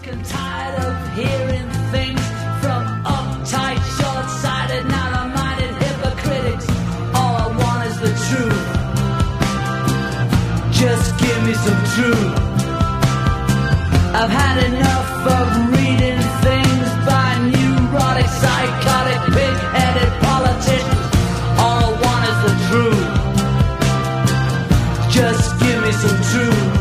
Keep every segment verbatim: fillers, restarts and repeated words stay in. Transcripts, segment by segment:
Sick and tired of hearing things from uptight, short-sighted, narrow-minded hypocritics. All I want is the truth. Just give me some truth. I've had enough of reading things by neurotic, psychotic, pig-headed politicians. All I want is the truth. Just give me some truth.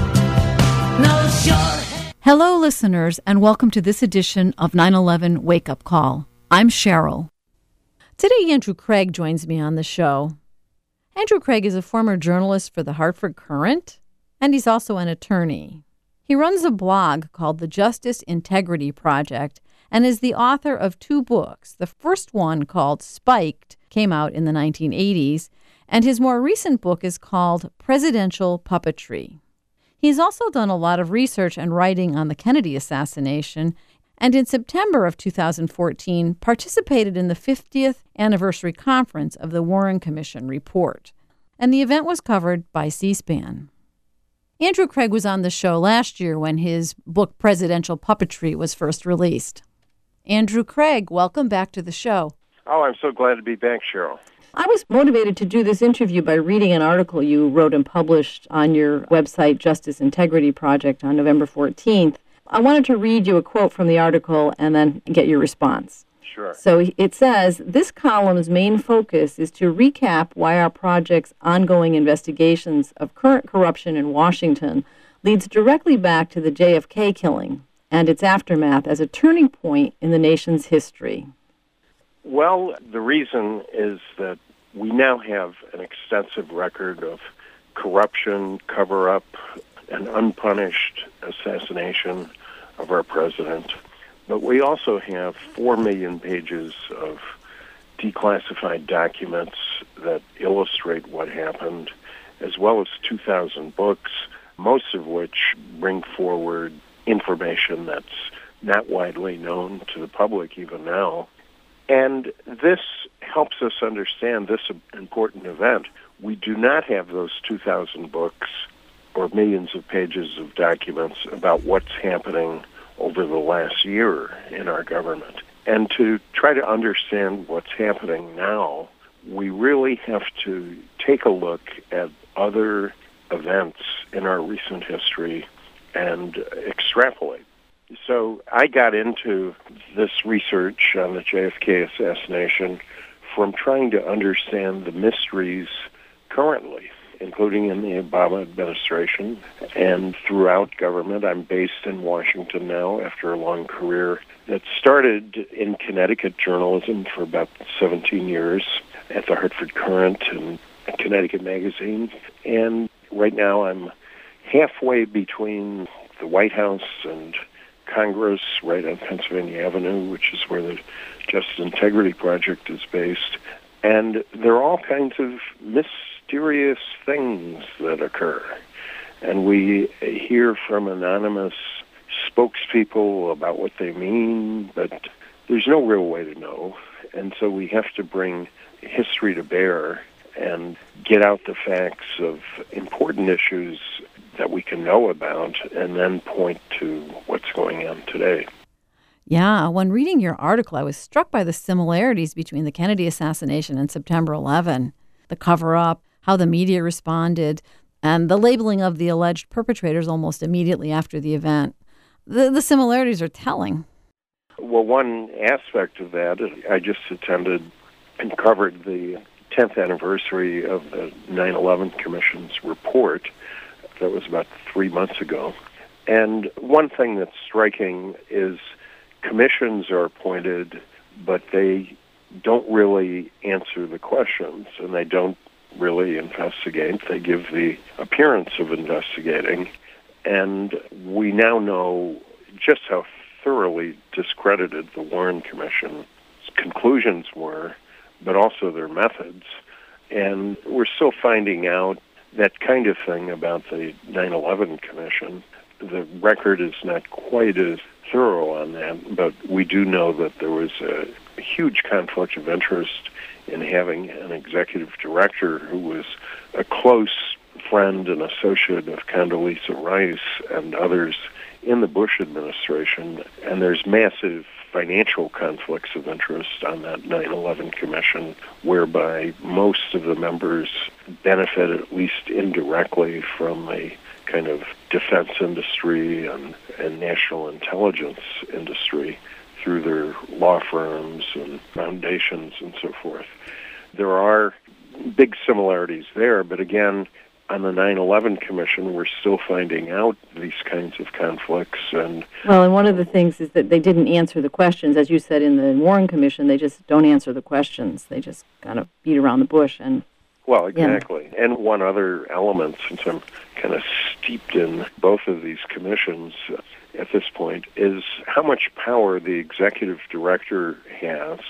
No short. Hello, listeners, and welcome to this edition of nine eleven Wake Up Call. I'm Cheryl. Today, Andrew Craig joins me on the show. Andrew Craig is a former journalist for the Hartford Courant, and he's also an attorney. He runs a blog called the Justice Integrity Project and is the author of two books. The first one, called Spiked, came out in the nineteen eighties, and his more recent book is called Presidential Puppetry. He's also done a lot of research and writing on the Kennedy assassination, and in September of two thousand fourteen participated in the fiftieth anniversary conference of the Warren Commission report. And the event was covered by C-SPAN. Andrew Craig was on the show last year when his book Presidential Puppetry was first released. Andrew Craig, welcome back to the show. Oh, I'm so glad to be back, Cheryl. I was motivated to do this interview by reading an article you wrote and published on your website, Justice Integrity Project, on November fourteenth. I wanted to read you a quote from the article and then get your response. Sure. So it says, this column's main focus is to recap why our project's ongoing investigations of current corruption in Washington leads directly back to the J F K killing and its aftermath as a turning point in the nation's history. Well, the reason is that we now have an extensive record of corruption, cover-up, and unpunished assassination of our president. But we also have four million pages of declassified documents that illustrate what happened, as well as two thousand books, most of which bring forward information that's not widely known to the public even now. And this helps us understand this important event. We do not have those two thousand books or millions of pages of documents about what's happening over the last year in our government. And to try to understand what's happening now, we really have to take a look at other events in our recent history and extrapolate. So I got into this research on the J F K assassination from trying to understand the mysteries currently, including in the Obama administration and throughout government. I'm based in Washington now after a long career that started in Connecticut journalism for about seventeen years at the Hartford Courant and Connecticut Magazine. And right now I'm halfway between the White House and Congress, right on Pennsylvania Avenue, which is where the Justice Integrity Project is based. And there are all kinds of mysterious things that occur. And we hear from anonymous spokespeople about what they mean, but there's no real way to know. And so we have to bring history to bear and get out the facts of important issues that we can know about and then point to what's going on today. Yeah, when reading your article, I was struck by the similarities between the Kennedy assassination and September eleventh, the cover-up, how the media responded, and the labeling of the alleged perpetrators almost immediately after the event. The, the similarities are telling. Well, one aspect of that, I just attended and covered the tenth anniversary of the nine eleven Commission's report. That was about three months ago. And one thing that's striking is commissions are appointed, but they don't really answer the questions, and they don't really investigate. They give the appearance of investigating. And we now know just how thoroughly discredited the Warren Commission's conclusions were, but also their methods. And we're still finding out that kind of thing about the nine eleven Commission. The record is not quite as thorough on that, but we do know that there was a huge conflict of interest in having an executive director who was a close friend and associate of Condoleezza Rice and others in the Bush administration, and there's massive financial conflicts of interest on that nine eleven Commission, whereby most of the members benefit, at least indirectly, from a kind of defense industry and, and national intelligence industry through their law firms and foundations and so forth. There are big similarities there, but again, on the nine eleven Commission, we're still finding out these kinds of conflicts. And well, and one of the things is that they didn't answer the questions. As you said, in the Warren Commission, they just don't answer the questions. They just kind of beat around the bush. And Well, exactly. Yeah. And one other element, since I'm kind of steeped in both of these commissions at this point, is how much power the executive director has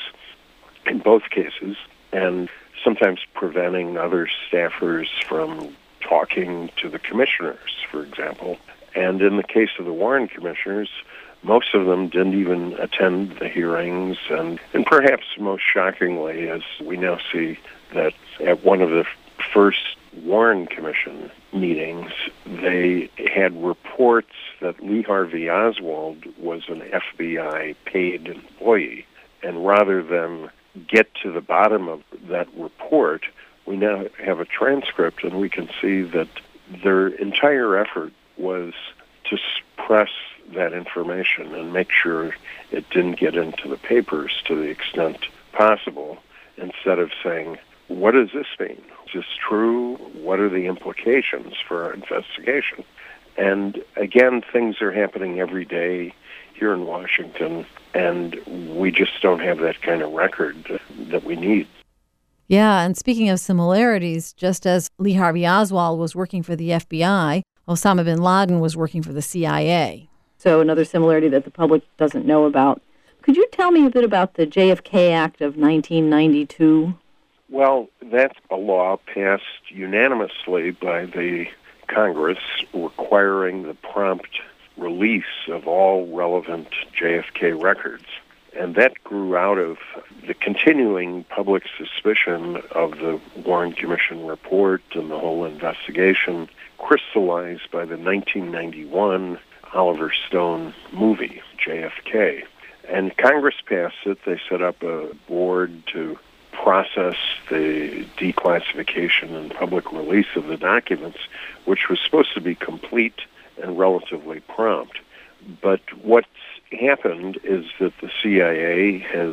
in both cases, and sometimes preventing other staffers from talking to the commissioners, for example. And in the case of the Warren commissioners, most of them didn't even attend the hearings, and, and perhaps most shockingly, as we now see that at one of the first Warren Commission meetings, they had reports that Lee Harvey Oswald was an F B I paid employee, and rather than get to the bottom of that report, we now have a transcript, and we can see that their entire effort was to suppress that information and make sure it didn't get into the papers to the extent possible, instead of saying, what does this mean? Is this true? What are the implications for our investigation? And again, things are happening every day here in Washington, and we just don't have that kind of record that we need. Yeah, and speaking of similarities, just as Lee Harvey Oswald was working for the F B I, Osama bin Laden was working for the C I A. So another similarity that the public doesn't know about. Could you tell me a bit about the J F K Act of nineteen ninety-two? Well, that's a law passed unanimously by the Congress requiring the prompt release of all relevant J F K records. And that grew out of the continuing public suspicion of the Warren Commission report and the whole investigation, crystallized by the nineteen ninety-one Oliver Stone movie, J F K. And Congress passed it. They set up a board to process the declassification and public release of the documents, which was supposed to be complete and relatively prompt. But what's happened is that the C I A has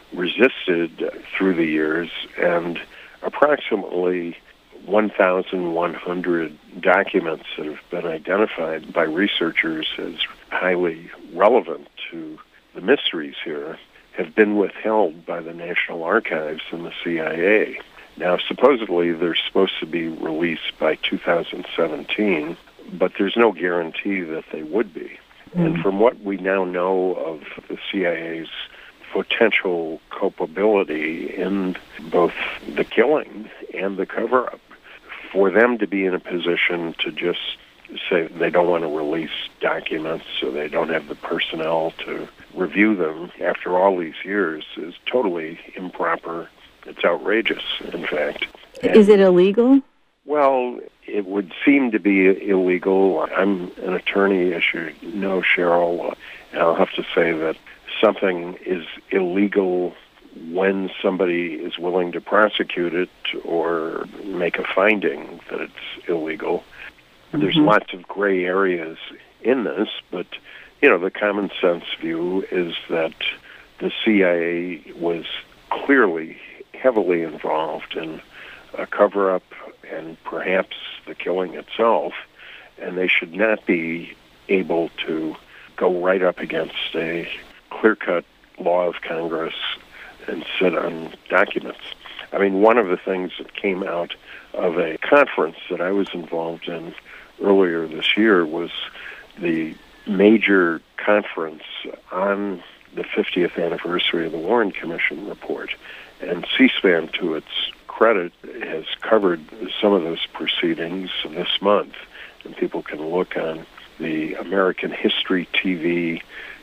resisted through the years, and approximately one thousand one hundred documents that have been identified by researchers as highly relevant to the mysteries here have been withheld by the National Archives and the C I A. Now, supposedly they're supposed to be released by two thousand seventeen, but there's no guarantee that they would be. Mm. And from what we now know of the C I A's potential culpability in both the killing and the cover-up, for them to be in a position to just say they don't want to release documents or they don't have the personnel to review them after all these years is totally improper. It's outrageous, in fact. And, is it illegal? Well, it would seem to be illegal. I'm an attorney, as you know, Cheryl, and I'll have to say that something is illegal when somebody is willing to prosecute it or make a finding that it's illegal. Mm-hmm. There's lots of gray areas in this, but, you know, the common sense view is that the C I A was clearly heavily involved in a cover-up and perhaps the killing itself, and they should not be able to go right up against a clear-cut law of Congress and sit on documents. I mean, one of the things that came out of a conference that I was involved in earlier this year was the major conference on the fiftieth anniversary of the Warren Commission report. And C-SPAN, to its credit, has covered some of those proceedings this month. And people can look on the American History T V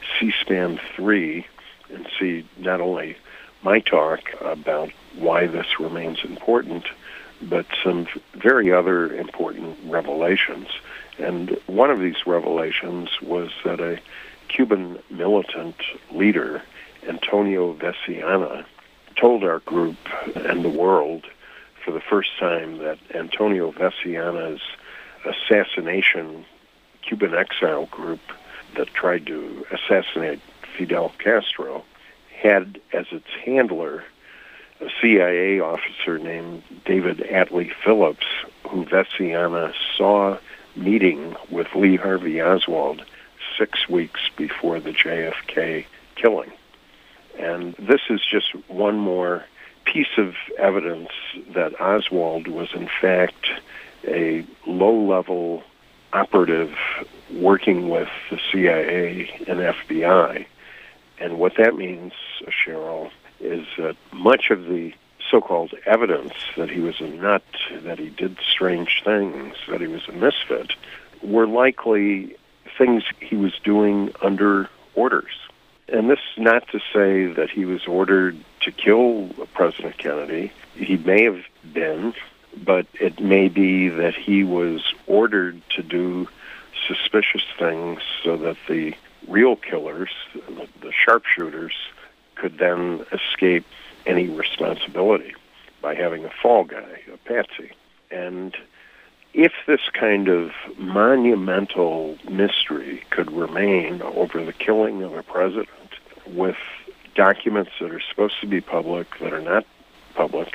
C-SPAN three and see not only my talk about why this remains important, but some very other important revelations. And one of these revelations was that a Cuban militant leader, Antonio Veciana, told our group and the world for the first time that Antonio Veciana's assassination Cuban exile group that tried to assassinate Fidel Castro had as its handler a C I A officer named David Atlee Phillips, who Veciana saw meeting with Lee Harvey Oswald six weeks before the J F K killing. And this is just one more piece of evidence that Oswald was in fact a low-level operative working with the C I A and F B I. And what that means, Cheryl, is that much of the so-called evidence that he was a nut, that he did strange things, that he was a misfit, were likely things he was doing under orders. And this is not to say that he was ordered to kill President Kennedy. He may have been, but it may be that he was ordered to do suspicious things so that the real killers, the sharpshooters, could then escape any responsibility by having a fall guy, a patsy. And if this kind of monumental mystery could remain over the killing of a president with documents that are supposed to be public that are not public,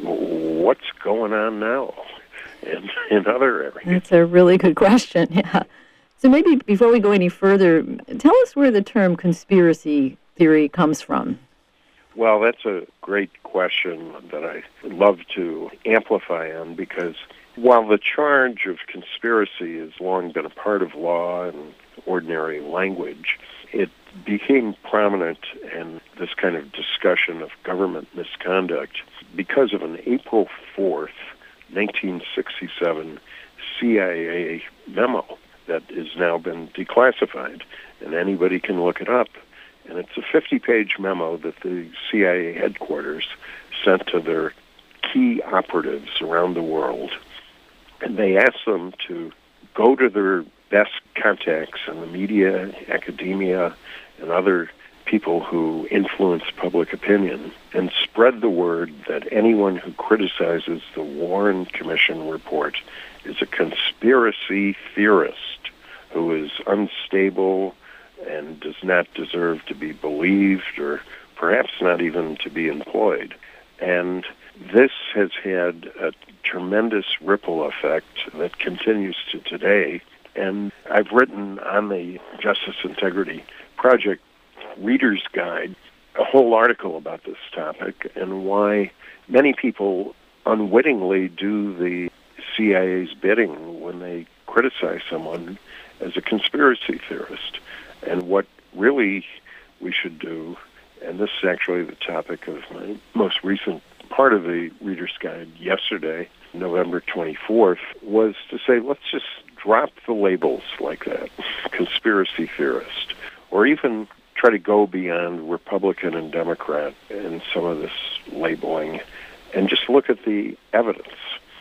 what's going on now in, in other areas? That's a really good question, yeah. So maybe before we go any further, tell us where the term conspiracy theory comes from. Well, that's a great question that I love to amplify on, because while the charge of conspiracy has long been a part of law and ordinary language, it became prominent in this kind of discussion of government misconduct because of an April fourth, nineteen sixty-seven C I A memo that has now been declassified, and anybody can look it up. And it's a fifty-page memo that the C I A headquarters sent to their key operatives around the world. And they asked them to go to their best contacts in the media, academia, and other people who influence public opinion and spread the word that anyone who criticizes the Warren Commission report is a conspiracy theorist who is unstable and does not deserve to be believed or perhaps not even to be employed. And this has had a tremendous ripple effect that continues to today. And I've written on the Justice Integrity Project Reader's Guide a whole article about this topic and why many people unwittingly do the C I A's bidding when they criticize someone as a conspiracy theorist. And what really we should do, and this is actually the topic of my most recent part of the Reader's Guide yesterday, November twenty-fourth, was to say, let's just drop the labels like that, conspiracy theorist, or even try to go beyond Republican and Democrat in some of this labeling and just look at the evidence.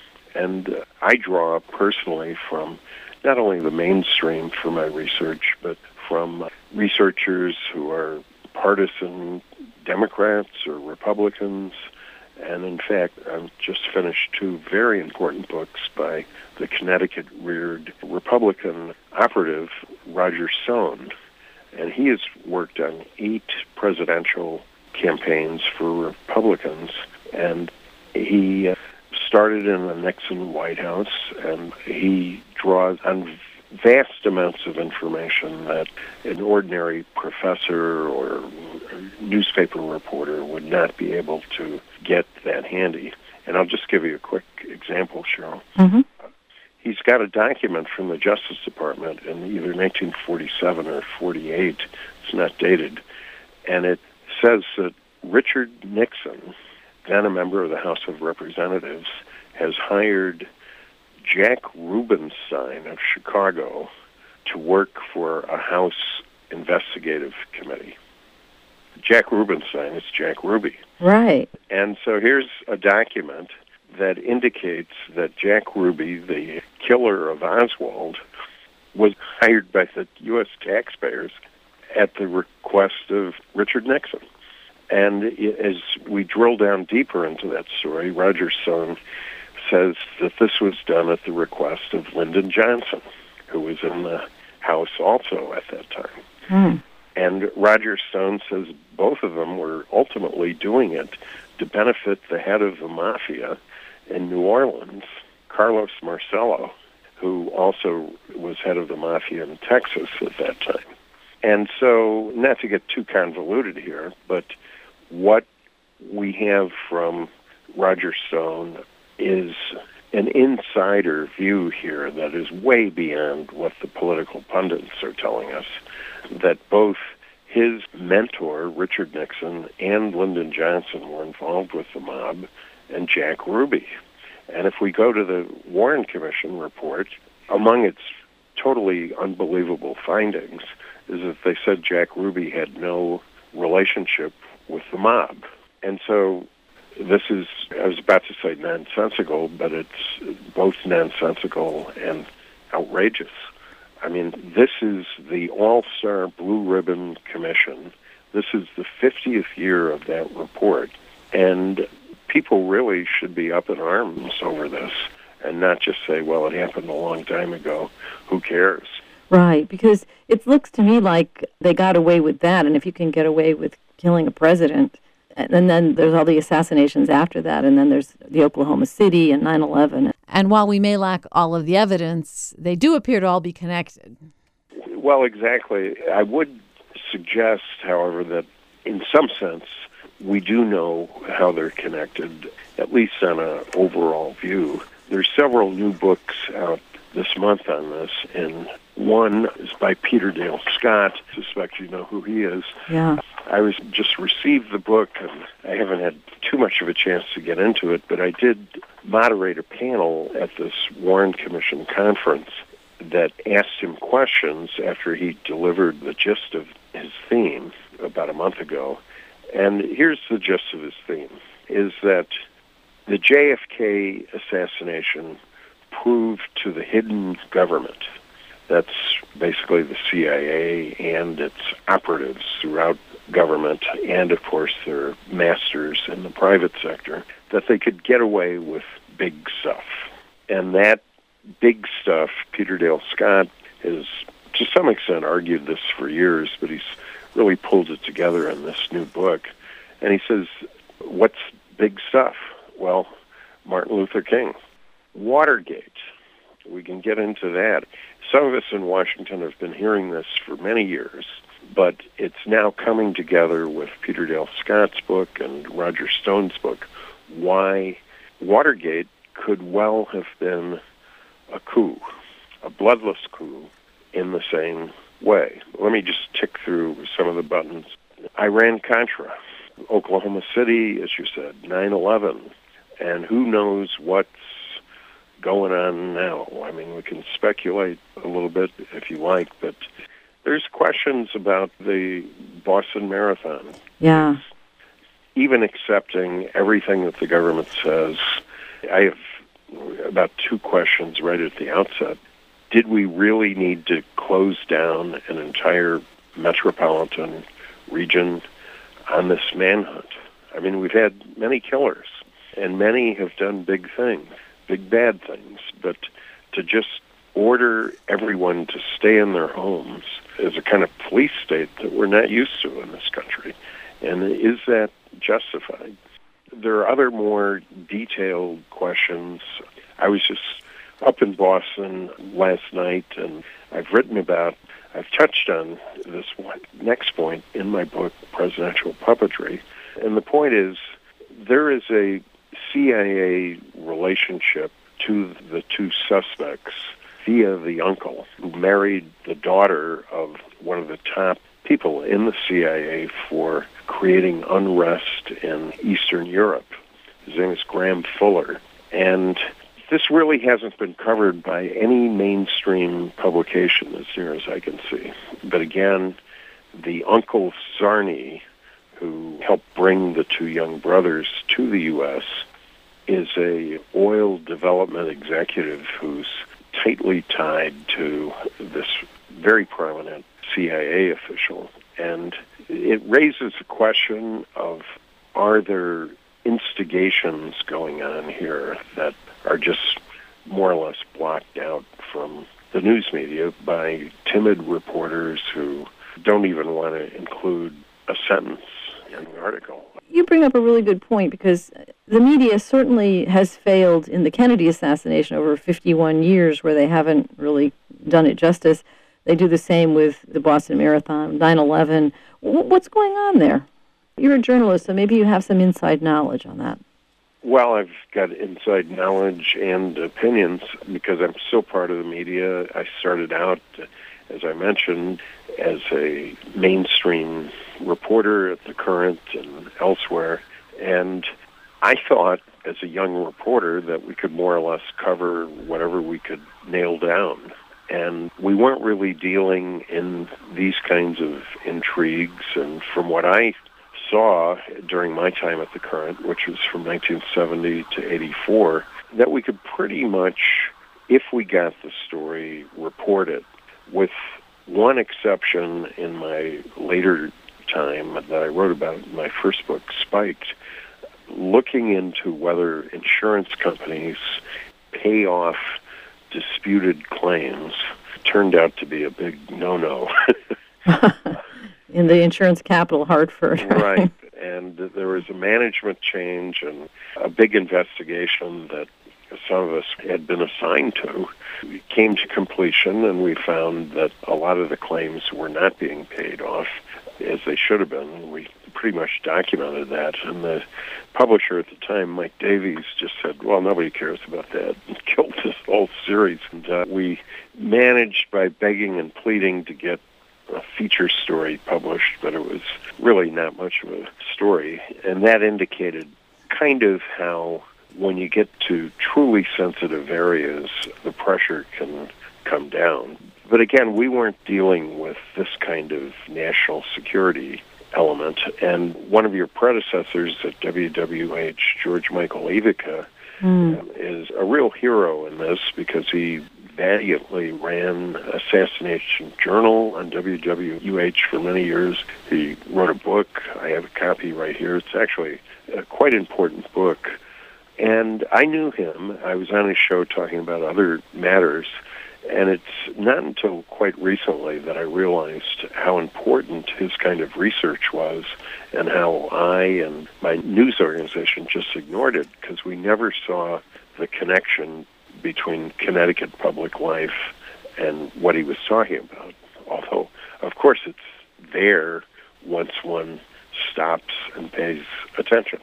And uh, I draw personally from not only the mainstream for my research, but from researchers who are partisan Democrats or Republicans. And in fact, I've just finished two very important books by the Connecticut-reared Republican operative, Roger Stone. And he has worked on eight presidential campaigns for Republicans. And he started in the Nixon White House, and he draws on vast amounts of information that an ordinary professor or newspaper reporter would not be able to get that handy. And I'll just give you a quick example, Cheryl. Mm-hmm. He's got a document from the Justice Department in either nineteen forty-seven or forty-eight. It's not dated. And it says that Richard Nixon, then a member of the House of Representatives, has hired Jack Rubenstein of Chicago to work for a House investigative committee. Jack Rubenstein is Jack Ruby. Right. And so here's a document that indicates that Jack Ruby, the killer of Oswald, was hired by the U S taxpayers at the request of Richard Nixon. And as we drill down deeper into that story, Roger Stone says that this was done at the request of Lyndon Johnson, who was in the House also at that time. Mm. And Roger Stone says both of them were ultimately doing it to benefit the head of the mafia in New Orleans, Carlos Marcello, who also was head of the mafia in Texas at that time. And so, not to get too convoluted here, but what we have from Roger Stone is an insider view here that is way beyond what the political pundits are telling us, that both his mentor, Richard Nixon, and Lyndon Johnson were involved with the mob, and Jack Ruby. And if we go to the Warren Commission report, among its totally unbelievable findings is that they said Jack Ruby had no relationship with the mob. And so this is, I was about to say nonsensical, but it's both nonsensical and outrageous. I mean, this is the All-Star Blue Ribbon Commission. This is the fiftieth year of that report. And people really should be up in arms over this and not just say, well, it happened a long time ago. Who cares? Right, because it looks to me like they got away with that, and if you can get away with killing a president, and then there's all the assassinations after that, and then there's the Oklahoma City and nine eleven. And while we may lack all of the evidence, they do appear to all be connected. Well, exactly. I would suggest, however, that in some sense, we do know how they're connected, at least on an overall view. There's several new books out this month on this, and one is by Peter Dale Scott. I suspect you know who he is. Yeah. I was just received the book, and I haven't had too much of a chance to get into it, but I did moderate a panel at this Warren Commission conference that asked him questions after he delivered the gist of his theme about a month ago. And here's the gist of his theme, is that the J F K assassination proved to the hidden government, that's basically the C I A and its operatives throughout government, and of course their masters in the private sector, that they could get away with big stuff. And that big stuff, Peter Dale Scott has to some extent argued this for years, but he's really pulled it together in this new book. And he says, what's big stuff? Well, Martin Luther King. Watergate. We can get into that. Some of us in Washington have been hearing this for many years, but it's now coming together with Peter Dale Scott's book and Roger Stone's book, why Watergate could well have been a coup, a bloodless coup in the same way. Let me just tick through some of the buttons. Iran-Contra, Oklahoma City, as you said, nine eleven, and who knows what's going on now. I mean, we can speculate a little bit if you like, but there's questions about the Boston Marathon. Yeah. Even accepting everything that the government says, I have about two questions right at the outset. Did we really need to close down an entire metropolitan region on this manhunt? I mean, we've had many killers, and many have done big things, big bad things, but to just order everyone to stay in their homes is a kind of police state that we're not used to in this country. And is that justified? There are other more detailed questions. I was just up in Boston last night, and I've written about, I've touched on this one, next point in my book, Presidential Puppetry. And the point is, there is a C I A relationship to the two suspects via the uncle who married the daughter of one of the top people in the C I A for creating unrest in Eastern Europe. His name is Graham Fuller. And this really hasn't been covered by any mainstream publication as near as I can see. But again, the uncle Czarny, who helped bring the two young brothers to the U S, is a oil development executive who's tightly tied to this very prominent C I A official. And it raises the question of, are there instigations going on here that are just more or less blocked out from the news media by timid reporters who don't even want to include a sentence in the article? You bring up a really good point, because the media certainly has failed in the Kennedy assassination over fifty-one years, where they haven't really done it justice. They do the same with the Boston Marathon, nine eleven. What's going on there? You're a journalist, so maybe you have some inside knowledge on that. Well, I've got inside knowledge and opinions because I'm still part of the media. I started out, as I mentioned, as a mainstream reporter at The Current and elsewhere. And I thought, as a young reporter, that we could more or less cover whatever we could nail down. And we weren't really dealing in these kinds of intrigues. And from what I saw during my time at The Current, which was from nineteen seventy to eighty-four, that we could pretty much, if we got the story, report it, with one exception in my later time that I wrote about in my first book, Spiked, looking into whether insurance companies pay off disputed claims turned out to be a big no-no. In the insurance capital, Hartford. Right. And there was a management change and a big investigation that some of us had been assigned to. We came to completion, and we found that a lot of the claims were not being paid off as they should have been. We pretty much documented that, and the publisher at the time, Mike Davies, just said, well, nobody cares about that, and killed this whole series. And uh, we managed, by begging and pleading, to get a feature story published, but it was really not much of a story. And that indicated kind of how, when you get to truly sensitive areas, the pressure can come down. But again, we weren't dealing with this kind of national security element. And one of your predecessors at W W H, George Michael Avica, mm. um, is a real hero in this, because he valiantly ran Assassination Journal on W W H for many years. He wrote a book. I have a copy right here. It's actually a quite important book. And I knew him. I was on his show talking about other matters. And it's not until quite recently that I realized how important his kind of research was, and how I and my news organization just ignored it, because we never saw the connection between Connecticut public life and what he was talking about. Although, of course, it's there once one stops and pays attention.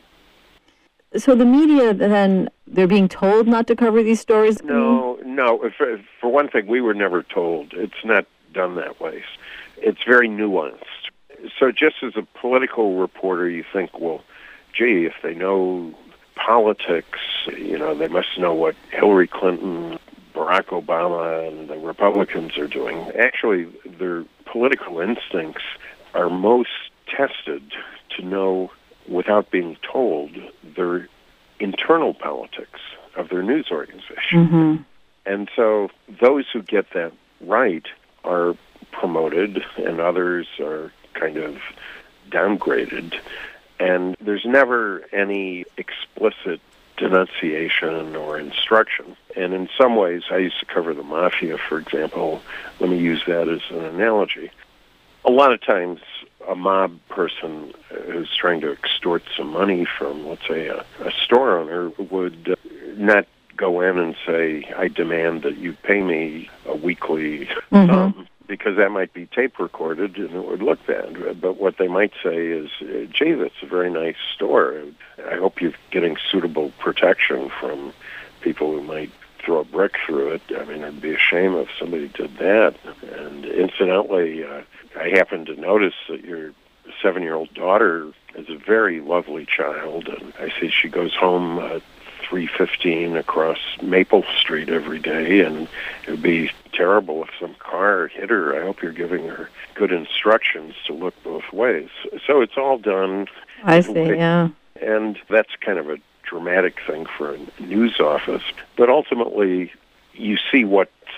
So the media, then, they're being told not to cover these stories? No, no. If, for one thing, we were never told. It's not done that way. It's very nuanced. So just as a political reporter, you think, well, gee, if they know politics, you know, they must know what Hillary Clinton, Barack Obama, and the Republicans are doing. Actually, their political instincts are most tested to know, without being told, their internal politics of their news organization. Mm-hmm. And so those who get that right are promoted, and others are kind of downgraded. And there's never any explicit denunciation or instruction. And in some ways, I used to cover the mafia, for example. Let me use that as an analogy. A lot of times, a mob person who's trying to extort some money from, let's say, a, a store owner would uh, not go in and say, I demand that you pay me a weekly mm-hmm. sum, because that might be tape recorded and it would look bad. But what they might say is, gee, that's a very nice store. I hope you're getting suitable protection from people who might throw a brick through it. I mean, it'd be a shame if somebody did that. And incidentally, uh, I happen to notice that your seven-year-old daughter is a very lovely child, and I see she goes home at three fifteen across Maple Street every day, and it would be terrible if some car hit her. I hope you're giving her good instructions to look both ways. So it's all done. I see, yeah. And that's kind of a dramatic thing for a news office. But ultimately, you see what's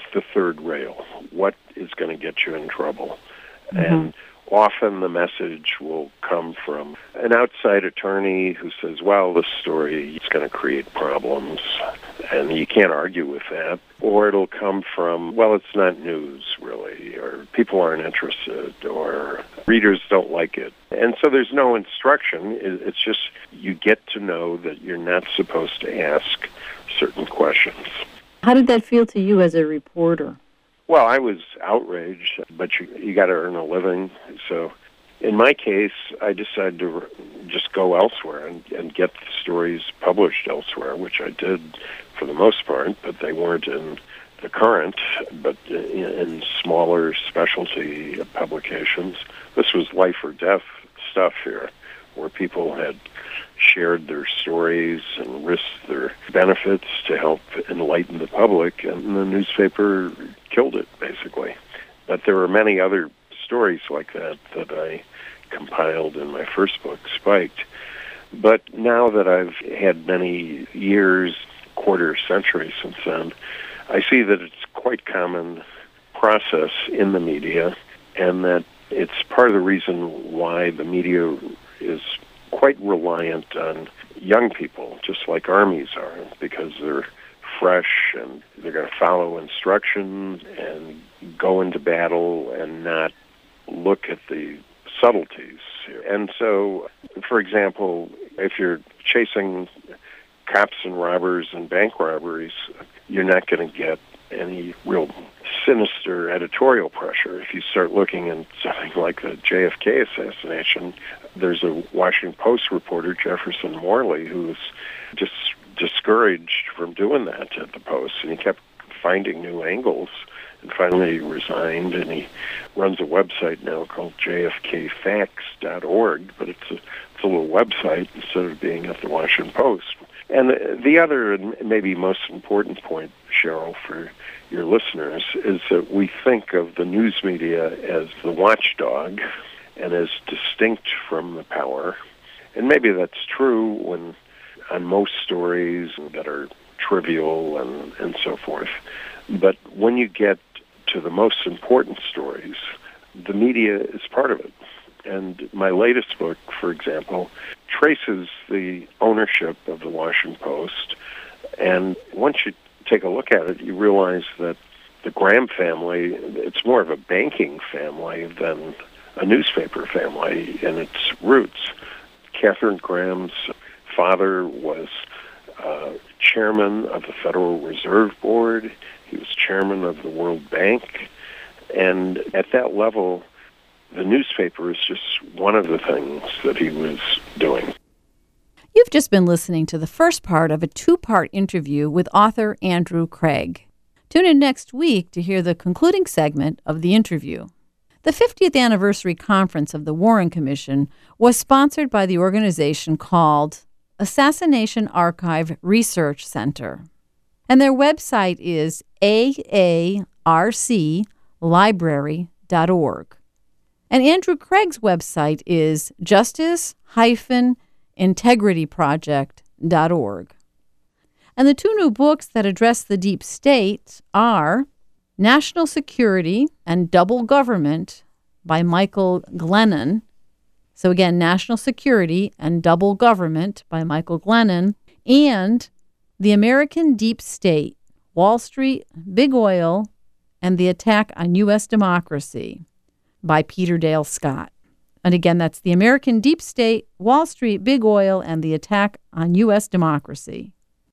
the third rail? What is going to get you in trouble? Mm-hmm. And often the message will come from an outside attorney who says, well, this story is going to create problems, and you can't argue with that. Or it'll come from, well, it's not news, really, or people aren't interested, or readers don't like it. And so there's no instruction. It's just you get to know that you're not supposed to ask certain questions. How did that feel to you as a reporter? Well, I was outraged, but you you got to earn a living. So in my case, I decided to just go elsewhere and, and get the stories published elsewhere, which I did for the most part, but they weren't in the Current, but in, in smaller specialty publications. This was life or death stuff here, where people had shared their stories and risked their benefits to help enlighten the public, and the newspaper killed it, basically. But there were many other stories like that that I compiled in my first book, Spiked. But now that I've had many years, quarter century since then, I see that it's quite common process in the media, and that it's part of the reason why the media is quite reliant on young people, just like armies are, because they're fresh and they're going to follow instructions and go into battle and not look at the subtleties. And so, for example, if you're chasing cops and robbers and bank robberies, you're not going to get any real sinister editorial pressure. If you start looking at something like the J F K assassination, there's a Washington Post reporter, Jefferson Morley, who was just discouraged from doing that at the Post, and he kept finding new angles, and finally he resigned, and he runs a website now called J F K facts dot org, but it's a, it's a little website instead of being at the Washington Post. And the other and maybe most important point, Cheryl, for your listeners, is that we think of the news media as the watchdog and as distinct from the power. And maybe that's true when on most stories that are trivial and, and so forth. But when you get to the most important stories, the media is part of it. And my latest book, for example, traces the ownership of the Washington Post. And once you take a look at it, you realize that the Graham family, it's more of a banking family than a newspaper family in its roots. Katharine Graham's father was uh, chairman of the Federal Reserve Board. He was chairman of the World Bank. And at that level, the newspaper is just one of the things that he was doing. You've just been listening to the first part of a two-part interview with author Andrew Craig. Tune in next week to hear the concluding segment of the interview. The fiftieth anniversary conference of the Warren Commission was sponsored by the organization called Assassination Archive Research Center, and their website is A A R C library dot org. And Andrew Craig's website is justice dash integrity project dot org. And the two new books that address the deep state are National Security and Double Government by Michael Glennon. So again, National Security and Double Government by Michael Glennon, and The American Deep State, Wall Street, Big Oil, and the Attack on U S Democracy by Peter Dale Scott. And again, that's The American Deep State, Wall Street, Big Oil, and the Attack on U S Democracy.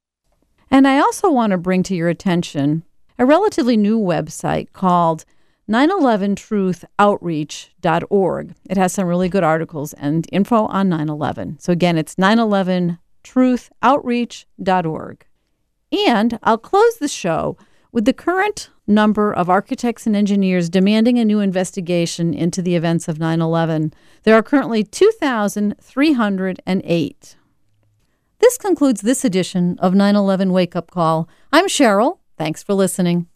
And I also want to bring to your attention a relatively new website called nine eleven truth outreach dot org. It has some really good articles and info on nine eleven. So again, it's nine eleven truth outreach dot org. And I'll close the show with the current number of architects and engineers demanding a new investigation into the events of nine eleven. There are currently two thousand three hundred eight. This concludes this edition of nine eleven Wake Up Call. I'm Cheryl. Thanks for listening.